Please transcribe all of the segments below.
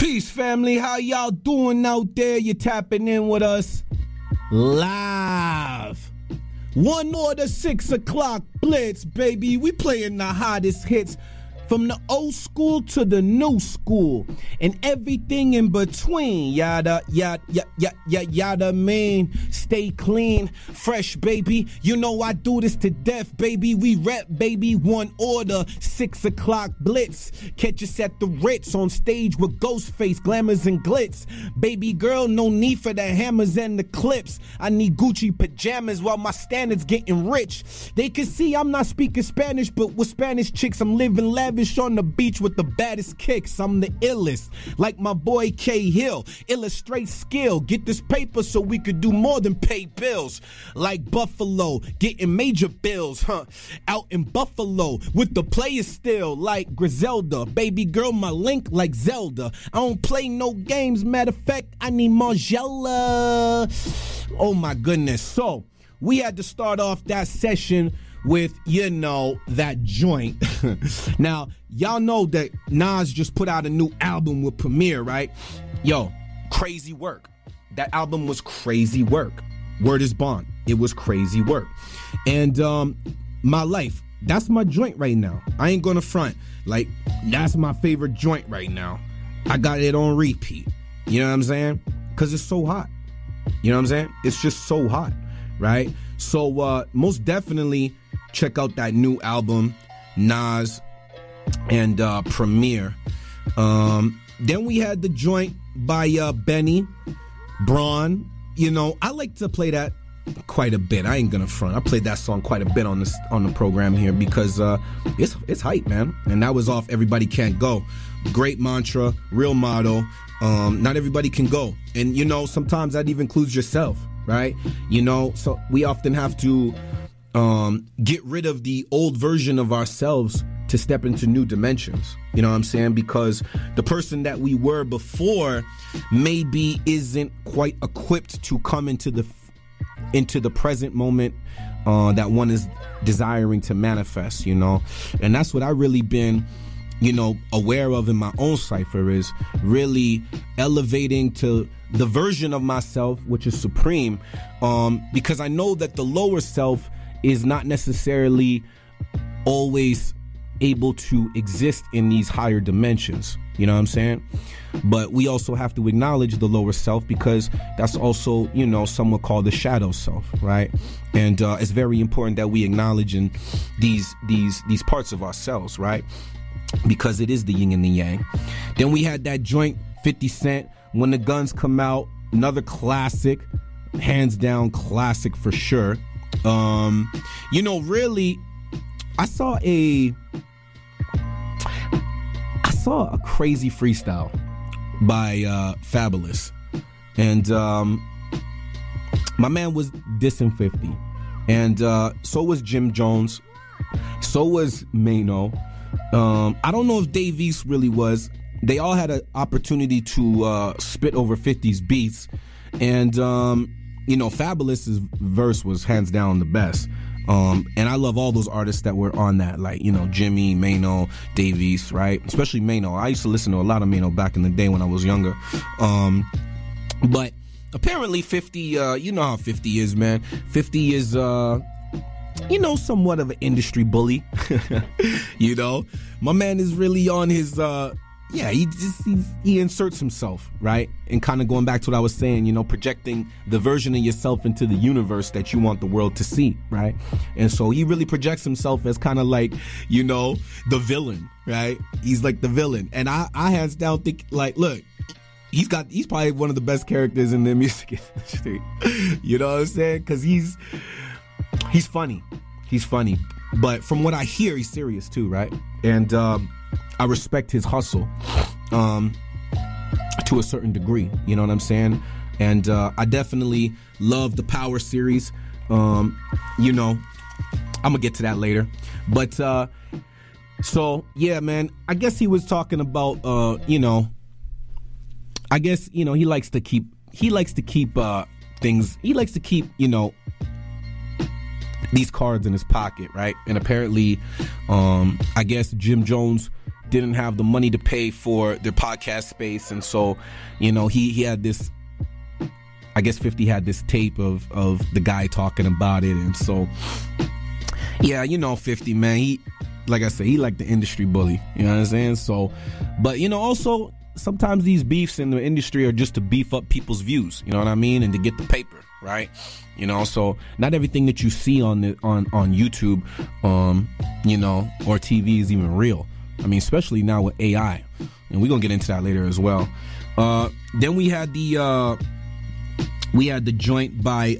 Peace, family. How y'all doing out there? You're tapping in with us live. One order, 6 o'clock blitz, baby. We playing the hottest hits from the old school to the new school and everything in between. Yada, yada, yada, yada, yada, mean. Stay clean, fresh, baby. You know I do this to death, baby. We rep, baby. One order, 6 o'clock blitz. Catch us at the Ritz on stage with Ghostface, glamours and glitz. Baby girl, no need for the hammers and the clips. I need Gucci pajamas while my standards getting rich. They can see I'm not speaking Spanish, but with Spanish chicks, I'm living lavish on the beach with the baddest kicks. I'm the illest, like my boy K Hill. Illustrate skill, get this paper so we could do more than pay bills. Like Buffalo, getting major bills, out in Buffalo with the players still, like Griselda. Baby girl, my link like Zelda. I don't play no games, matter of fact, I need Margiela. Oh my goodness. So we had to start off that session with, you know, that joint. Now, y'all know that Nas just put out a new album with Premier, right? Yo, crazy work. That album was crazy work. Word is bond. It was crazy work. And My Life, that's my joint right now. I ain't gonna front. Like, that's my favorite joint right now. I got it on repeat. You know what I'm saying? Because it's so hot. You know what I'm saying? It's just so hot, right? So most definitely check out that new album, Nas and Premier. Then we had the joint by Benny, Braun. You know, I like to play that quite a bit. I ain't gonna front. I played that song quite a bit on the program here because it's hype, man. And that was off Everybody Can't Go. Great mantra, real motto. Not everybody can go. And, you know, sometimes that even includes yourself, right? You know, so we often have to get rid of the old version of ourselves to step into new dimensions. You know what I'm saying? Because the person that we were before maybe isn't quite equipped to come into the present moment that one is desiring to manifest, you know? And that's what I really been, you know, aware of in my own cipher, is really elevating to the version of myself which is supreme, because I know that the lower self is not necessarily always able to exist in these higher dimensions. You know what I'm saying? But we also have to acknowledge the lower self, because that's also, you know, some would call the shadow self, right? And it's very important that we acknowledge in these parts of ourselves, right? Because it is the yin and the yang. Then we had that joint 50 Cent, When the Guns Come Out, another classic, hands down classic for sure. You know, really, I saw a crazy freestyle by Fabulous, and my man was dissing 50, and so was Jim Jones, so was Mano. I don't know if Dave East really was. They all had an opportunity to spit over 50's beats, and you know, Fabulous's verse was hands down the best. And I love all those artists that were on that, like, you know, Jimmy, Mano, Dave East, right? Especially Mano. I used to listen to a lot of Mano back in the day when I was younger. But apparently 50, you know how 50 is, man. 50 is, you know, somewhat of an industry bully. You know, my man is really on his, yeah, he inserts himself, right? And kind of going back to what I was saying, you know, projecting the version of yourself into the universe that you want the world to see, right? And so he really projects himself as kind of like, you know, the villain, right? He's like the villain. And I hands down think, like, look, he's probably one of the best characters in the music industry. You know what I'm saying? Because he's funny. He's funny. But from what I hear, he's serious too, right? And I respect his hustle to a certain degree. You know what I'm saying? And I definitely love the Power series. You know, I'm gonna get to that later. But so yeah, man, I guess he was talking about you know, I guess, you know, he likes to keep things, he likes to keep, you know, these cards in his pocket, right? And apparently I guess Jim Jones didn't have the money to pay for their podcast space, and so, you know, he had this, I guess 50 had this tape of the guy talking about it, and so, yeah, you know, 50, man, he, like I said, he like the industry bully, you know what I'm saying? So, but, you know, also, sometimes these beefs in the industry are just to beef up people's views, you know what I mean, and to get the paper, right? You know, so not everything that you see on YouTube, you know, or TV is even real. I mean, especially now with AI, and we're gonna get into that later as well. Then we had the joint by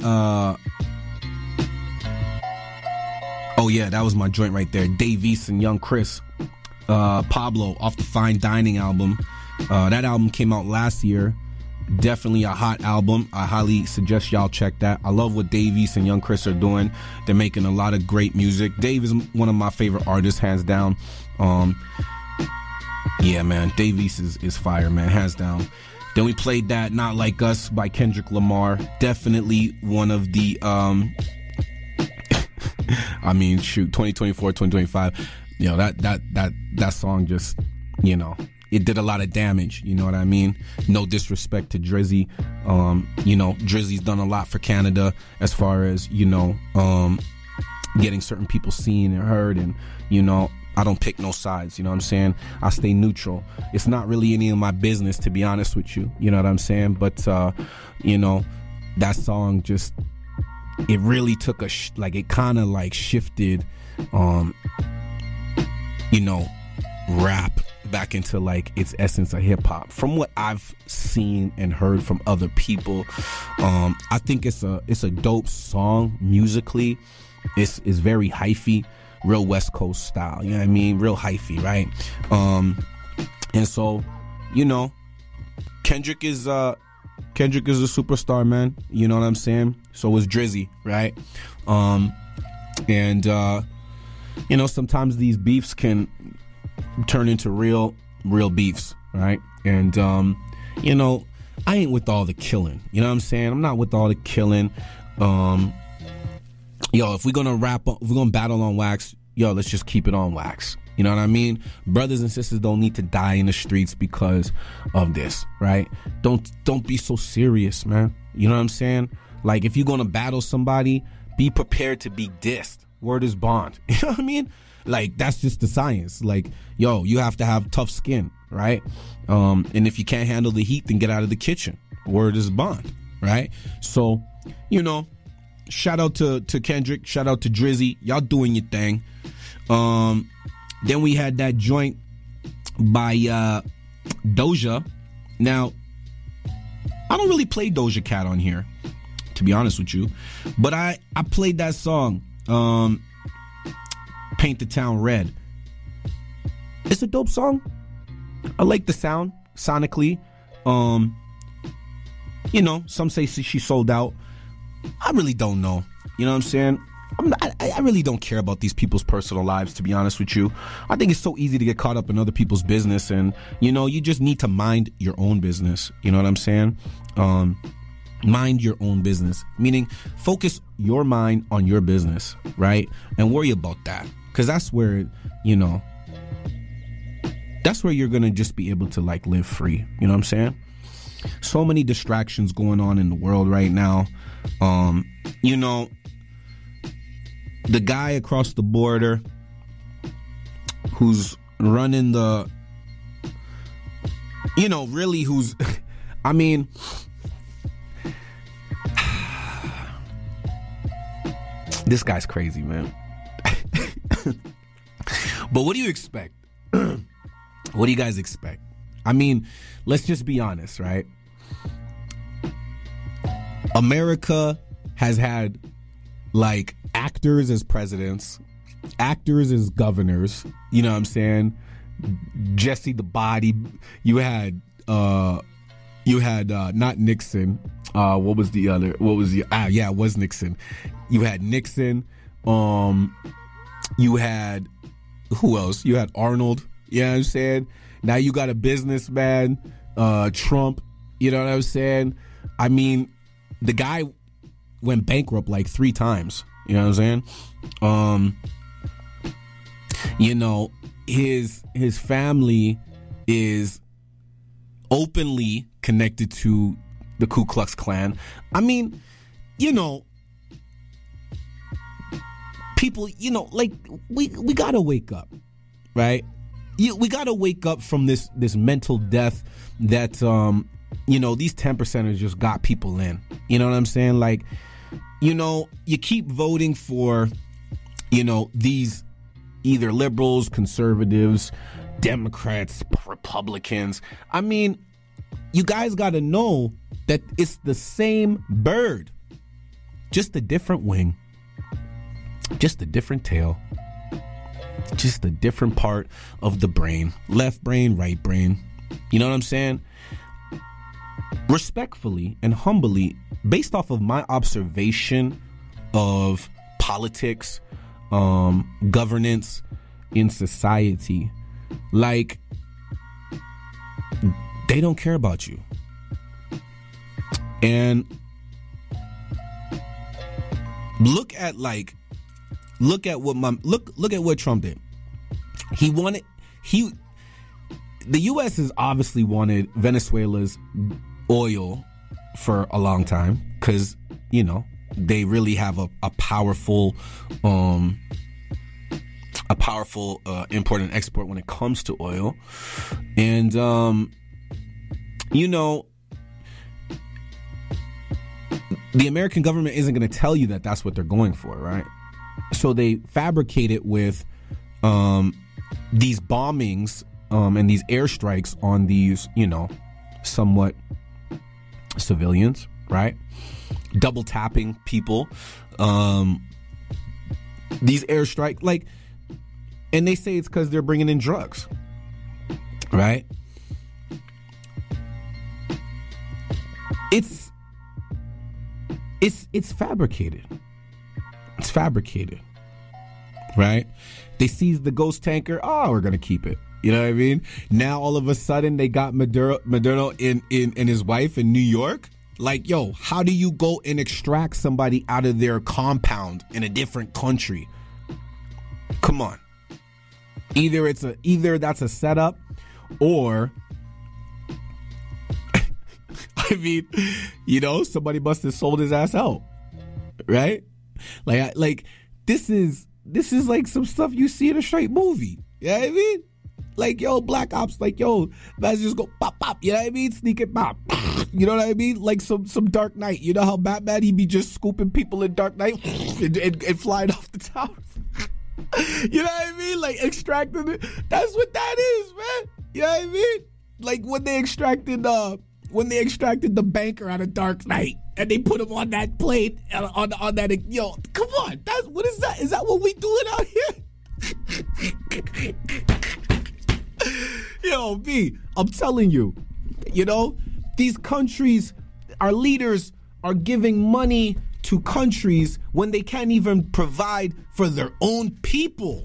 oh yeah, that was my joint right there, Dave East and Young Chris, Pablo, off the Fine Dining album. That album came out last year. Definitely a hot album. I highly suggest y'all check that. I love what Dave East and Young Chris are doing. They're making a lot of great music. Dave is one of my favorite artists, hands down. Yeah, man, Dave East is fire, man, hands down. Then we played that Not Like Us by Kendrick Lamar. Definitely one of the I mean, shoot, 2024, 2025. You know, that song just, you know, it did a lot of damage, you know what I mean? No disrespect to Drizzy. You know, Drizzy's done a lot for Canada as far as, you know, getting certain people seen and heard, and, you know, I don't pick no sides, you know what I'm saying? I stay neutral. It's not really any of my business, to be honest with you, you know what I'm saying? But, you know, that song just, it really took it kind of like shifted, you know, rap back into like its essence of hip hop. From what I've seen and heard from other people, I think it's a dope song musically. It's very hyphy, real West Coast style. You know what I mean? Real hyphy, right? And so, you know, Kendrick is a superstar, man. You know what I'm saying? So is Drizzy, right? And you know, sometimes these beefs can turn into real beefs, right? And you know, I ain't with all the killing, you know what I'm saying? I'm not with all the killing. Yo, if we're gonna battle on wax, yo, let's just keep it on wax, you know what I mean? Brothers and sisters don't need to die in the streets because of this, right? Don't be so serious, man, you know what I'm saying? Like, if you're gonna battle somebody, be prepared to be dissed. Word is bond. You know what I mean? Like, that's just the science. Like, yo, you have to have tough skin, right? And if you can't handle the heat, then get out of the kitchen. Word is bond, right? So, you know, shout out to Kendrick, shout out to Drizzy. Y'all doing your thing. Then we had that joint by Doja. Now, I don't really play Doja Cat on here, to be honest with you, but I played that song, Paint the Town Red. It's a dope song. I like the sound sonically. You know, some say she sold out. I really don't know. You know what I'm saying? I really don't care about these people's personal lives, to be honest with you. I think it's so easy to get caught up in other people's business, and, you know, you just need to mind your own business. You know what I'm saying? Mind your own business, meaning focus your mind on your business, right? And worry about that, because that's where, you know, that's where you're gonna just be able to like live free. You know what I'm saying? So many distractions going on in the world right now. You know, the guy across the border who's running the, you know, really who's, I mean, this guy's crazy, man. But what do you expect? What do you guys expect? I mean, let's just be honest, right? America has had like actors as presidents, actors as governors, you know what I'm saying? Jesse the Body. You had not Nixon. What was the other? It was Nixon. You had Nixon. You had, who else? You had Arnold. You know what I'm saying? Now you got a businessman, Trump. You know what I'm saying? I mean, the guy went bankrupt like 3 times. You know what I'm saying? You know, his family is openly connected to the Ku Klux Klan. I mean, you know, people, you know, like we gotta wake up, right? We gotta wake up from this mental death that you know, these 10%ers just got people in. You know what I'm saying? Like, you know, you keep voting for, you know, these either liberals, conservatives, Democrats, Republicans. I mean, you guys got to know that it's the same bird, just a different wing, just a different tail, just a different part of the brain, left brain, right brain. You know what I'm saying? Respectfully and humbly, based off of my observation of politics, governance in society, like, they don't care about you. And look at what Trump did. The U.S. has obviously wanted Venezuela's oil for a long time because, you know, they really have a powerful import and export when it comes to oil. And you know, the American government isn't going to tell you that that's what they're going for, right? So they fabricate it with these bombings and these airstrikes on these, you know, somewhat civilians, right? Double tapping people. These airstrike, like, and they say it's because they're bringing in drugs, right? It's fabricated. It's fabricated, right? They seized the ghost tanker. Oh, we're gonna keep it. You know what I mean? Now all of a sudden they got Maduro and his wife in New York. Like, yo, how do you go and extract somebody out of their compound in a different country? Come on. Either that's a setup, or I mean, you know, somebody must have sold his ass out, right? Like this is like some stuff you see in a straight movie. You know what I mean? Like, yo, Black Ops, like, yo, guys just go pop, pop, you know what I mean? Sneak it, pop. You know what I mean? Like some Dark Knight. You know how Batman, he be just scooping people in Dark Knight and flying off the towers? You know what I mean? Like, extracting it. That's what that is, man. You know what I mean? Like when they extracted the banker out of Dark Knight and they put him on that plane on that, yo, come on. What is that? Is that what we doing out here? Yo, B, I'm telling you, you know, these countries, our leaders are giving money to countries when they can't even provide for their own people.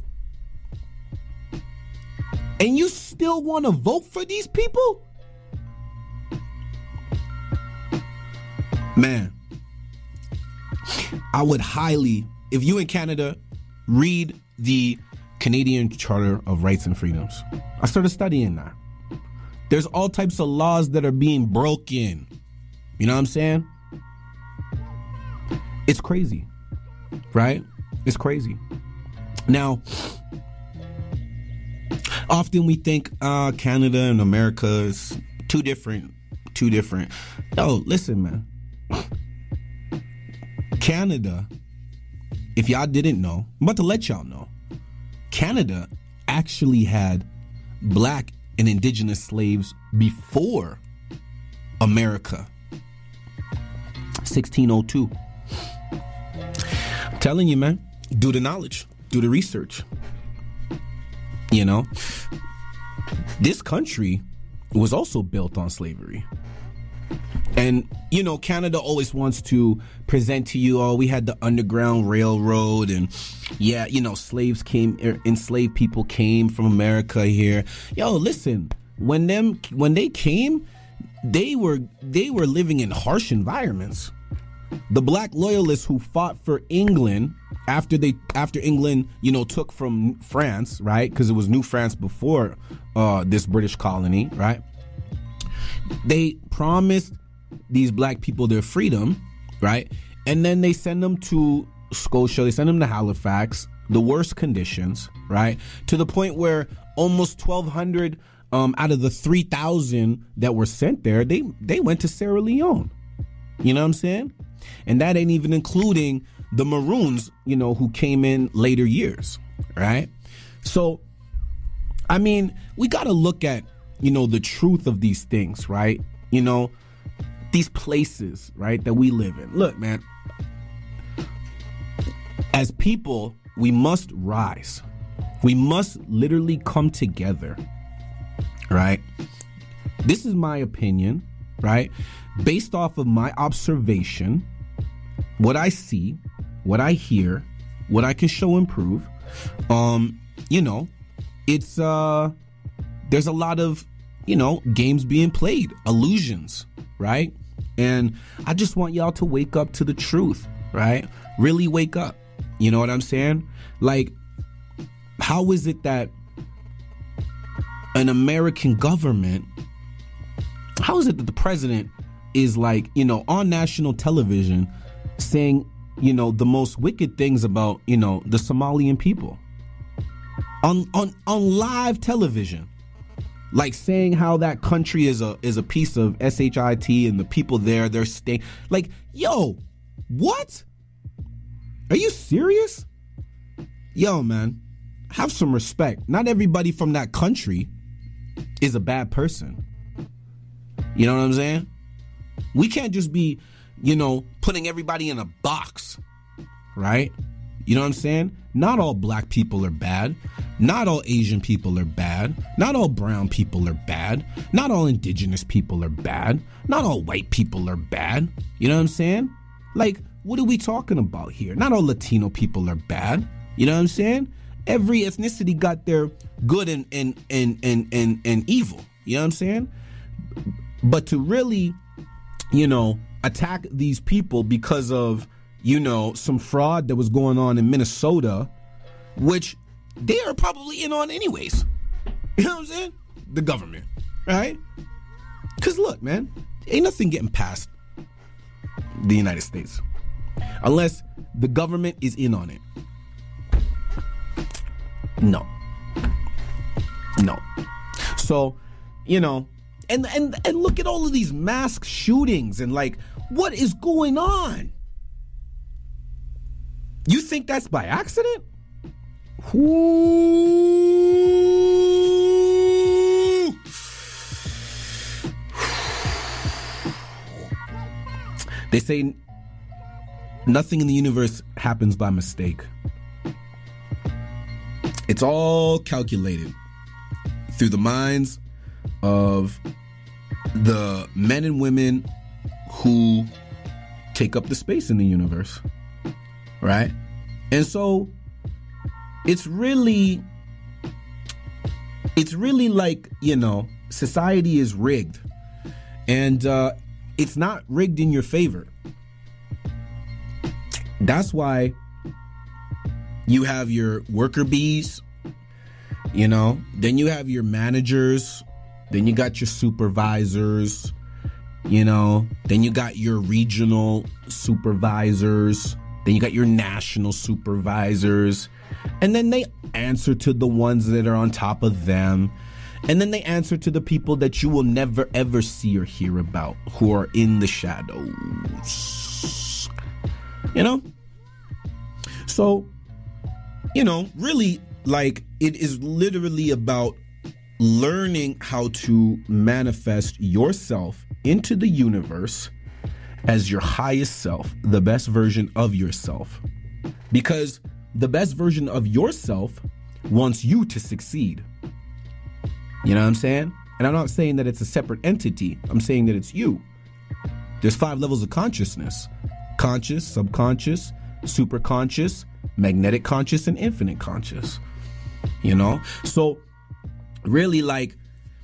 And you still want to vote for these people? Man, I would highly, if you in Canada, read the Canadian Charter of Rights and Freedoms. I started studying that. There's all types of laws that are being broken. You know what I'm saying? It's crazy, right? It's crazy. Now, often we think Canada and America is too different. No, listen, man. Canada, if y'all didn't know, I'm about to let y'all know. Canada actually had black and indigenous slaves before America. 1602. I'm telling you, man, do the knowledge, do the research. You know, this country was also built on slavery. And, you know, Canada always wants to present to you, oh, we had the Underground Railroad and, yeah, you know, enslaved people came from America here. Yo, listen, when they came, they were living in harsh environments. The black loyalists who fought for England after England, took from France, right? Because it was New France before this British colony, right? They promised these black people their freedom, right? And then they send them to Scotia, they send them to Halifax, the worst conditions, right? To the point where almost 1,200 out of the 3,000 that were sent there, they went to Sierra Leone. You know what I'm saying? And that ain't even including the Maroons, who came in later years, right? So, I mean, we got to look at, the truth of these things, right? These places, right, that we live in. Look, man, as people, we must rise. We must literally come together, right? This is my opinion, right? Based off of my observation, what I see, what I hear, what I can show and prove, it's there's a lot of games being played, illusions, right? And I just want y'all to wake up to the truth, right? Really wake up. You know what I'm saying? Like, how is it that an American government, how is it that the president is like, on national television saying, the most wicked things about, the Somalian people on live television, like saying how that country is a piece of shit and the people there, they're staying like, yo, what? Are you serious? Yo, man, have some respect. Not everybody from that country is a bad person. You know what I'm saying? We can't just be, putting everybody in a box, right? You know what I'm saying? Not all black people are bad. Not all Asian people are bad. Not all brown people are bad. Not all indigenous people are bad. Not all white people are bad. You know what I'm saying? Like, what are we talking about here? Not all Latino people are bad. You know what I'm saying? Every ethnicity got their good and evil. You know what I'm saying? But to really, attack these people because of, some fraud that was going on in Minnesota, which they are probably in on anyways. You know what I'm saying? The government, right? Because look, man, ain't nothing getting past the United States unless the government is in on it. No. So, and look at all of these mass shootings and like, what is going on? You think that's by accident? Ooh. They say nothing in the universe happens by mistake. It's all calculated through the minds of the men and women who take up the space in the universe, right? And so it's really like, society is rigged, and it's not rigged in your favor. That's why you have your worker bees, then you have your managers, then you got your supervisors, then you got your regional supervisors, then you got your national supervisors, and then they answer to the ones that are on top of them, and then they answer to the people that you will never ever see or hear about, who are in the shadows. So, really, like, it is literally about learning how to manifest yourself into the universe as your highest self, the best version of yourself. Because the best version of yourself wants you to succeed. You know what I'm saying? And I'm not saying that it's a separate entity. I'm saying that it's you. There's 5 levels of consciousness: conscious, subconscious, superconscious, magnetic conscious, and infinite conscious. So really, like,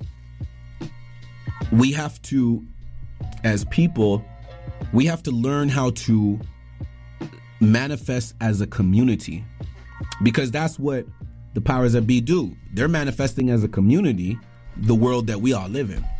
we have to, as people, we have to learn how to manifest as a community, because that's what the powers that be do. They're manifesting as a community the world that we all live in.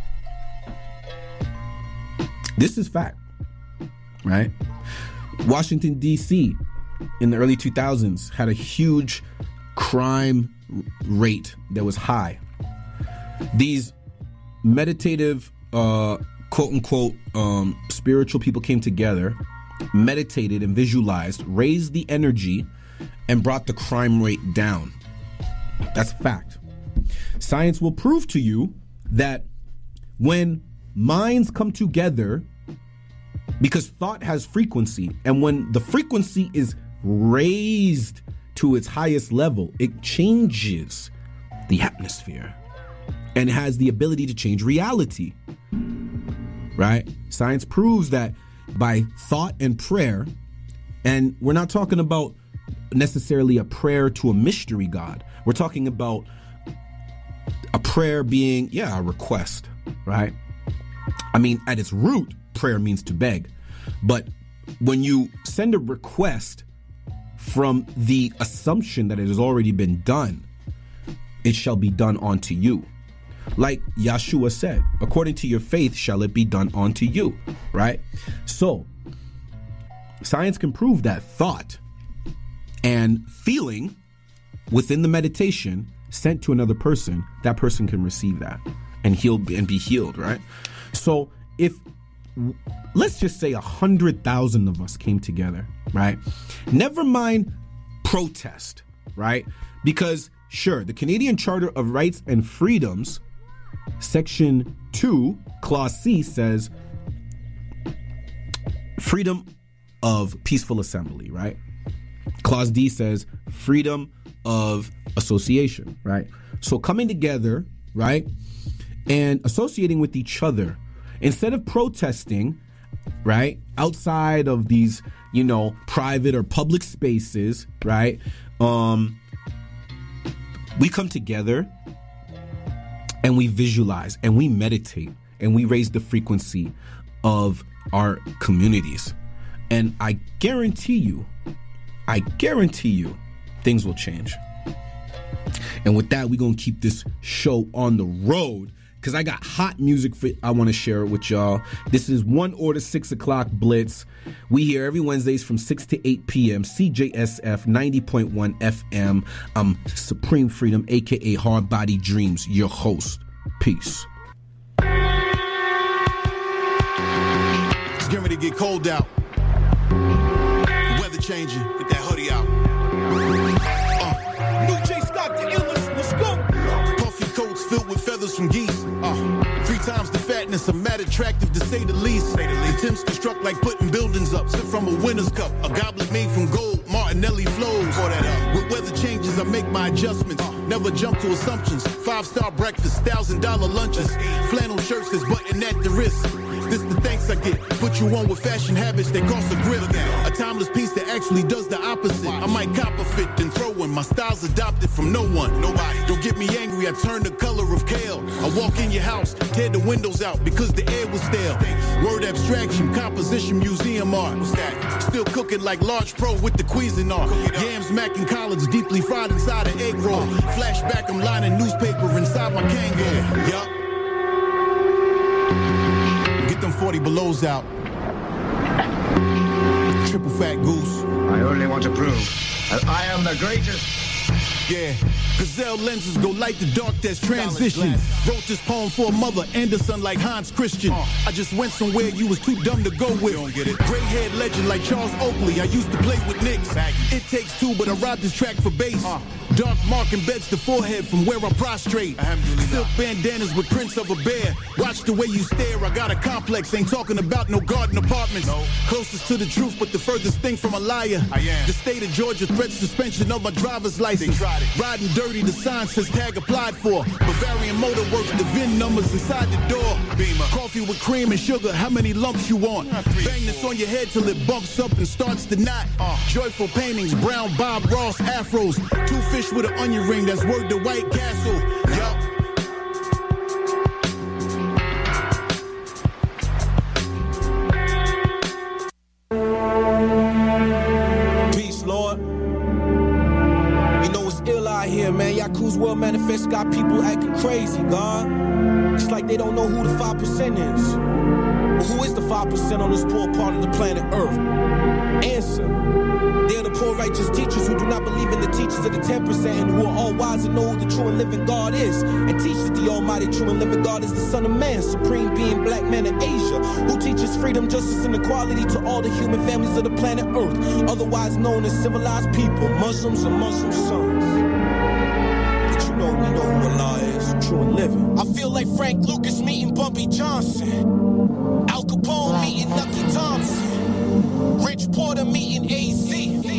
This is fact, right? Washington, D.C. in the early 2000s had a huge crime rate that was high. These meditative, quote-unquote, spiritual people came together, meditated and visualized, raised the energy, and brought the crime rate down. That's a fact. Science will prove to you that when minds come together, because thought has frequency, and when the frequency is raised to its highest level, it changes the atmosphere and has the ability to change reality, right? Science proves that by thought and prayer, and we're not talking about necessarily a prayer to a mystery God. We're talking about a prayer being, a request, right? I mean, at its root, prayer means to beg. But when you send a request from the assumption that it has already been done, it shall be done unto you. Like Yeshua said, according to your faith shall it be done unto you, right? So, science can prove that thought and feeling within the meditation sent to another person, that person can receive that and be healed, right? So if, let's just say 100,000 of us came together, right? Never mind protest, right? Because sure, the Canadian Charter of Rights and Freedoms, Section 2, Clause C says freedom of peaceful assembly, right? Clause D says freedom of association, right? So coming together, right, and associating with each other, instead of protesting, right, outside of these, private or public spaces, right, we come together and we visualize and we meditate and we raise the frequency of our communities. And I guarantee you, things will change. And with that, we're going to keep this show on the road because I got hot music I want to share with y'all. This is 1 Order 6 o'clock Blitz. We here every Wednesdays from 6 to 8 p.m. CJSF 90.1 FM. I'm Supreme Freedom, a.k.a. Hard Body Dreams, your host. Peace. It's getting ready to get cold out. The weather changing. Get that hoodie out. New J. Scott, the illness. Let's go. Puffy coats filled with feathers from geese. 3 times the fatness, I'm mad attractive to say the least. The Tim's construct like putting buildings up. Sip from a winner's cup. A goblet made from gold. Martinelli flows. With weather changes, I make my adjustments. Never jump to assumptions. 5-star breakfast, $1,000 lunches. Flannel shirts that's buttoned at the wrist. This the thanks I get. Put you on with fashion habits that cost a grip. A timeless piece that actually does the opposite. I might cop a fit then throw one. My style's adopted from no one. Nobody. Don't get me angry, I turn the color of kale. I walk in your house, tear the windows out because the air was stale. Word abstraction, composition, museum art. Still cooking like large pro with the Cuisinart. Yams, mac and collards deeply fried inside an egg roll. Flashback, I'm lining newspaper inside my Kangol. Yup. Get them 40 belows out. Triple fat goose. I only want to prove that I am the greatest. Yeah, Gazelle lenses go light the dark, that's transition. Wrote this poem for a mother and a son like Hans Christian. I just went somewhere you was too dumb to go with. Gray-haired legend like Charles Oakley, I used to play with Knicks. It takes two, but I robbed this track for bass. Dark mark embeds the forehead from where I prostrate. Silk bandanas with prints of a bear. Watch the way you stare, I got a complex. Ain't talking about no garden apartments. Closest to the truth, but the furthest thing from a liar. The state of Georgia threats suspension of my driver's license. Riding dirty, the sign says tag applied for. Bavarian Motor Works, the VIN numbers inside the door. Coffee with cream and sugar, how many lumps you want? Bang this on your head till it bumps up and starts to knot. Joyful paintings, brown Bob Ross afros. 2 fish with an onion ring, that's word to White Castle. Yup. world manifest got people acting crazy, God. It's like they don't know who the 5% is. Well, who is the 5% on this poor part of the planet Earth? Answer. They're the poor righteous teachers who do not believe in the teachers of the 10% and who are all wise and know who the true and living God is, and teach that the almighty true and living God is the Son of Man, supreme being, black man of Asia, who teaches freedom, justice, and equality to all the human families of the planet Earth, otherwise known as civilized people, Muslims and Muslim sons. But you know, we know who Allah is, true and living. I feel like Frank Lucas meeting Bumpy Johnson, Al Capone meeting Nucky Thompson, Rich Porter meeting AZ,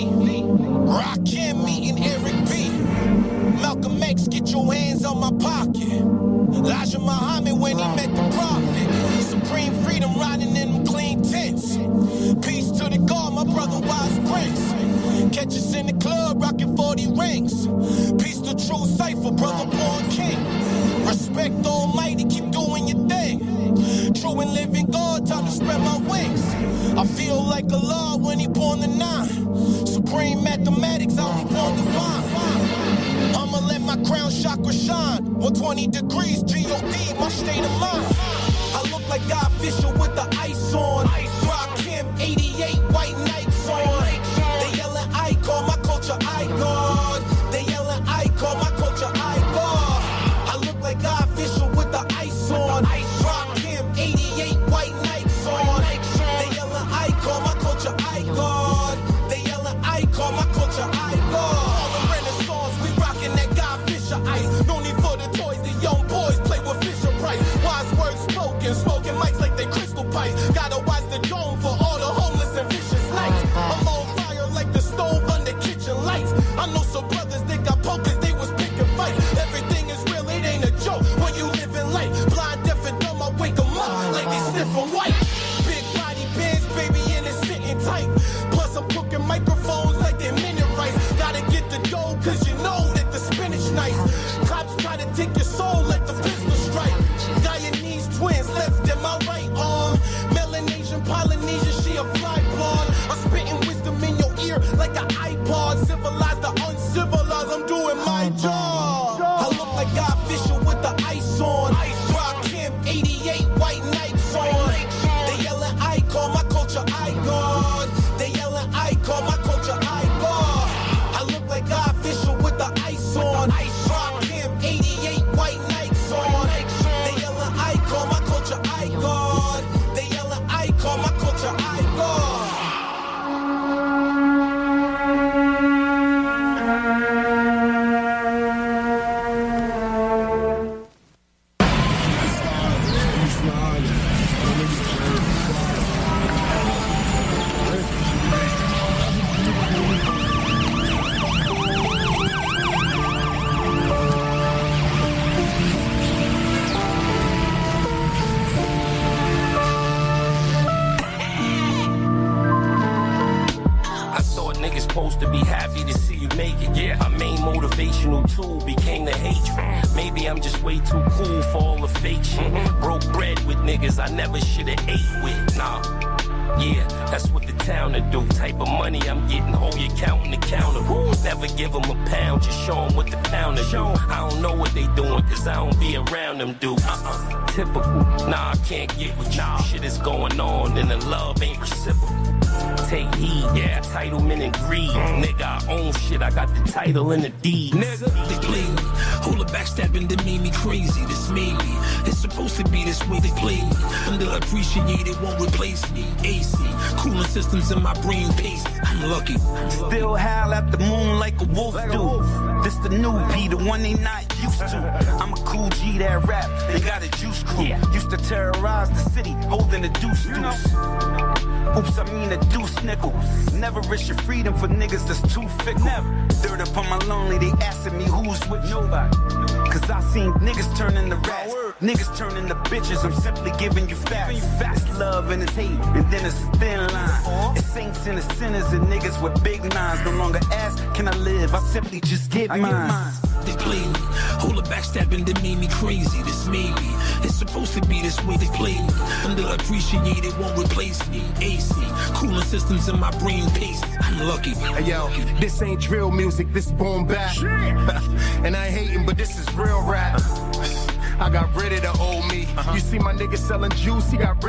Rakim meeting Eric B, Malcolm X, get your hands on my pocket, Elijah Muhammad when he met the prophet, supreme freedom riding in them clean tents, peace to the God, my brother Wise Prince, catch us in the club rocking 40 rings, peace to True Cypher, brother born king, respect the almighty, keep doing your thing, true and living God, time to spread my wings. I feel like Allah when he born the 9. Supreme mathematics, I was born to find. I'ma let my crown chakra shine. 120 degrees, G.O.D., my state of mind. I look like God Fisher with the ice on. Rakim, 88, white Nikes on. They yelling icon, my culture icon. They yelling icon, my culture icon. I look like God Fisher with the ice on. Rakim, 88, white Nikes on. Icon, my culture icon. They yelling icon, my culture icon. All the Renaissance, we rockin' that Guy Fisher ice. No need for the toys, the young boys play with Fisher Price. Wise words spoken, smoking mics like they crystal pipes. Gotta watch the dome for all the homeless and vicious nights. I'm on fire like the stove under kitchen lights. I know some brothers that got pokers, they was picking fights. Everything is real, it ain't a joke when you live in light. Blind, deaf, and dumb, I wake them up like they sniffing white. Baby, and it's sitting tight. Plus, I'm cooking microphones like they're minute rice. Gotta get the dough, cause you know that the spinach nice. Cops try to take your soul, let the pistol strike. Guyanese twins, left and my right arm. Melanesian, Polynesian, she a fly blonde. I'm spitting wisdom in your ear like an iPod. Civilized the uncivilized, I'm doing my job. I look like God Fisher with the ice on. Rakim, 88, white Nikes on. They yelling icon, my culture icon. They yelling icon, my culture icon. I look like God Fisher with the ice on. Rakim, 88, white Nikes on. They yelling icon, my culture icon. They yelling icon, my culture icon. To be happy to see you make it. Yeah, my main motivational tool became the hatred. Maybe I'm just way too cool for all the fake shit. Broke bread with niggas I never should've ate with. Nah, yeah, that's what the town to do. Type of money I'm getting, hold your counting accountable. Never give them a pound, just show them what the pound to do. I don't know what they doing, cause I don't be around them dudes. Typical, nah, I can't get with you. Shit is going on and the love ain't reciprocal. Take heed, yeah, entitlement and greed. Nigga, I own shit, I got the title and the deed. Nigga, they play me. Hold a backstabbing that made me crazy. This made me. It's supposed to be this way they play me. Underappreciated, won't replace me. AC, cooling systems in my brain pace. I'm lucky. Still howl at the moon like a wolf do. This the new P, the one they not used to. I'm a cool G that rap, they got a juice crew. Used to terrorize the city, holding a deuce. Oops, I mean a deuce nickel. Never risk your freedom for niggas that's too fickle. Dirt up on my lonely, they asking me who's with nobody. Cause I seen niggas turn into rats. Niggas turning to bitches, I'm simply giving you facts. It's love and it's hate, and then it's a thin line. It's saints and it's sinners and niggas with big nines. No longer ask, can I live? I simply just get mine. They play me, hold a backstabbing that made me crazy. This made me, it's supposed to be this way. They play me, underappreciated, won't replace me. AC, cooling systems in my brain pace. I'm lucky. Hey yo, this ain't drill music, this boom bap. And I ain't hating, but this is real rap. I got rid of the old me. You see my nigga selling juice, he got rid